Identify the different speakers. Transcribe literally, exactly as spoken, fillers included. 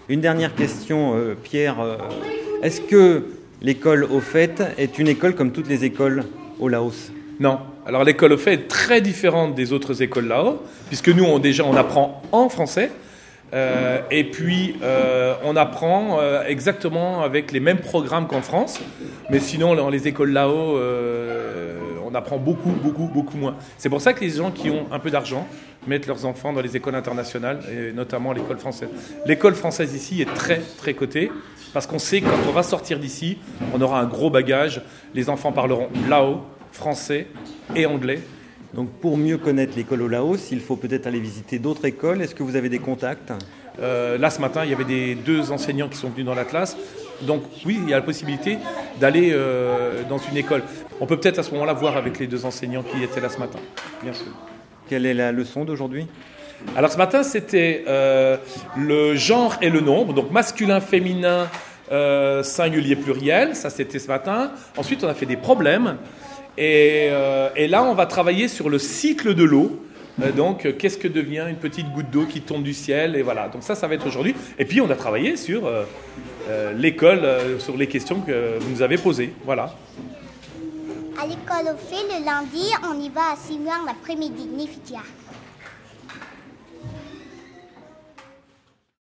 Speaker 1: Une dernière question, euh, Pierre. Euh, est-ce que l'école au fait est une école comme toutes les écoles au Laos ?
Speaker 2: Non. Alors l'école au fait est très différente des autres écoles là-haut, puisque nous, on, déjà, on apprend en français. Euh, et puis, euh, on apprend euh, exactement avec les mêmes programmes qu'en France. Mais sinon, dans les écoles là-haut, euh, on apprend beaucoup, beaucoup, beaucoup moins. C'est pour ça que les gens qui ont un peu d'argent mettent leurs enfants dans les écoles internationales, et notamment l'école française. L'école française ici est très, très cotée, parce qu'on sait que quand on va sortir d'ici, on aura un gros bagage. Les enfants parleront lao, français et anglais.
Speaker 1: Donc pour mieux connaître l'école au Laos, il faut peut-être aller visiter d'autres écoles. Est-ce que vous avez des contacts ?
Speaker 2: euh, Là, ce matin, il y avait des, deux enseignants qui sont venus dans la classe. Donc oui, il y a la possibilité d'aller euh, dans une école. On peut peut-être à ce moment-là voir avec les deux enseignants qui étaient là ce matin, bien sûr.
Speaker 1: Quelle est la leçon d'aujourd'hui ?
Speaker 2: Alors ce matin, c'était euh, le genre et le nombre, donc masculin, féminin, euh, singulier, pluriel. Ça, c'était ce matin. Ensuite, on a fait des problèmes. Et, euh, et là, on va travailler sur le cycle de l'eau. Euh, donc, euh, qu'est-ce que devient une petite goutte d'eau qui tombe du ciel ? Et voilà. Donc ça, ça va être aujourd'hui. Et puis, on a travaillé sur euh, euh, l'école, euh, sur les questions que vous nous avez posées. Voilà.
Speaker 3: À l'école au fait, le lundi, on y va à six heures l'après-midi. Nifitia.